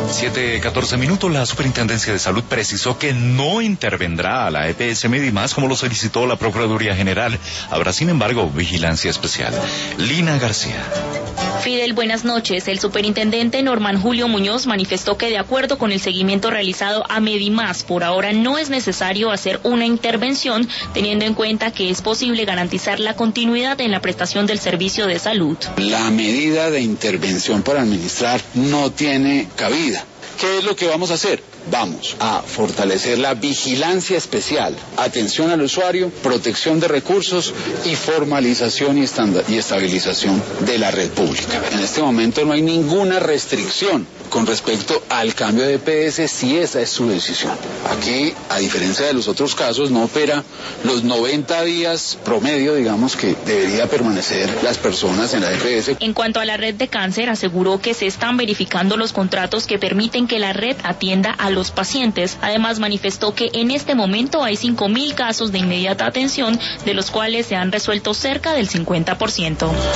7:14. La Superintendencia de Salud precisó que no intervendrá a la EPS Medimás como lo solicitó la Procuraduría General. Habrá, sin embargo, vigilancia especial. Lina García. Fidel, buenas noches. El superintendente Norman Julio Muñoz manifestó que de acuerdo con el seguimiento realizado a Medimás, por ahora no es necesario hacer una intervención, teniendo en cuenta que es posible garantizar la continuidad en la prestación del servicio de salud. La medida de intervención para administrar no tiene cabida. ¿Qué es lo que vamos a hacer? Vamos a fortalecer la vigilancia especial, atención al usuario, protección de recursos y formalización y estabilización de la red pública. En este momento no hay ninguna restricción con respecto al cambio de EPS si esa es su decisión. Aquí, a diferencia de los otros casos, no opera los 90 días promedio, digamos, que debería permanecer las personas en la EPS. En cuanto a la red de cáncer, aseguró que se están verificando los contratos que permiten que la red atienda a los pacientes. Además, manifestó que en este momento hay 5.000 casos de inmediata atención, de los cuales se han resuelto cerca del 50%.